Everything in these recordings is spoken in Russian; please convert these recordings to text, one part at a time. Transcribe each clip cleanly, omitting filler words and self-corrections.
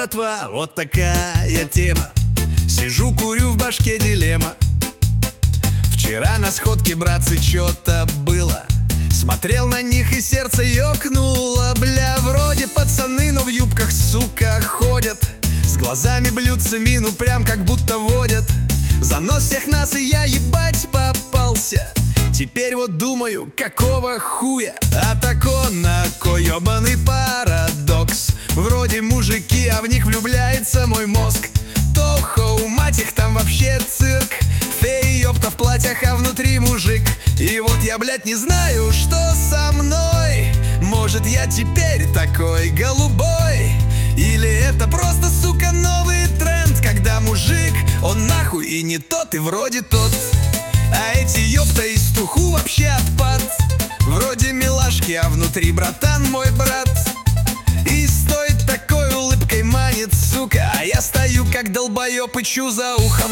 братва, вот такая тема. Сижу, курю, в башке дилемма. Вчера на сходке, братцы, чё-то было. Смотрел на них и сердце ёкнуло. Бля, вроде пацаны, но в юбках, сука, ходят. С глазами блюдцами, ну прям как будто водят. За нос всех нас и я, ебать, попался. Теперь вот думаю, какого хуя? А так он, накой ёбаный парадокс. Вроде мужики, а в них влюбляется мой мозг. Тохо, мать их, там вообще цирк. Феи, ёпта, в платьях, а внутри мужик. И вот я, блядь, не знаю, что со мной. Может, я теперь такой голубой? Или это просто, сука, новый тренд, когда мужик, он нахуй и не тот, и вроде тот. А эти ёпта из туху вообще отпад. Вроде милашки, а внутри, братан, мой брат. И стоит такой улыбкой манит, сука. А я стою как долбоёб и чу за ухом.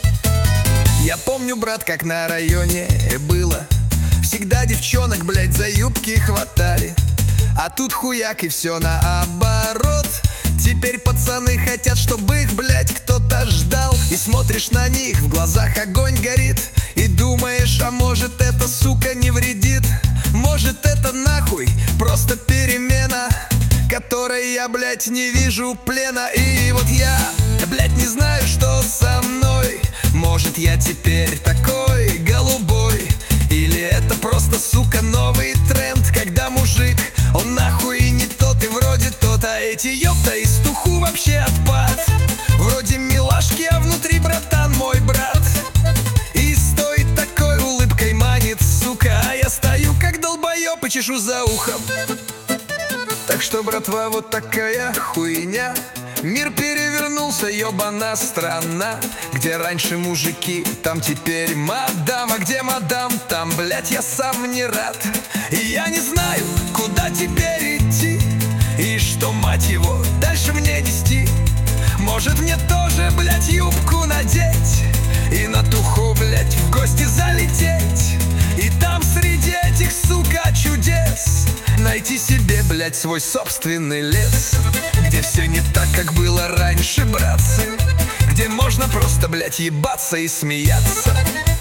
Я помню, брат, как на районе было. Всегда девчонок, блядь, за юбки хватали. А тут хуяк и все наоборот. Теперь пацаны хотят, чтобы их, блядь, кто-то ждал. И смотришь на них, в глазах огонь горит. И думаешь, а может это, сука, не вредит? Может это нахуй просто перемена, которой я, блядь, не вижу плена. И вот я, блядь, не знаю, что со мной. Может я теперь такой голубой? Или это просто, сука, новый тренд, когда мужик, он нахуй и не тот, и вроде тот. А эти ёпта из туху вообще отпад. Вроде милашки, а внутри, братан, мой брат. И стоит такой улыбкой манит, сука. А я стою как долбоёб и чешу за ухом. Так что, братва, вот такая хуйня. Мир перевернулся, ёбана страна. Где раньше мужики, там теперь мадам. А где мадам, там, блядь, я сам не рад. И я не знаю, куда теперь идти. И что, мать его, дальше мне нести? Может мне тоже, блядь, юбку надеть и на туху, блядь, в гости залететь? И там среди этих, сука, чудес найти себе, блядь, свой собственный лес, где все не так, как было раньше, братцы. Где можно просто, блядь, ебаться и смеяться.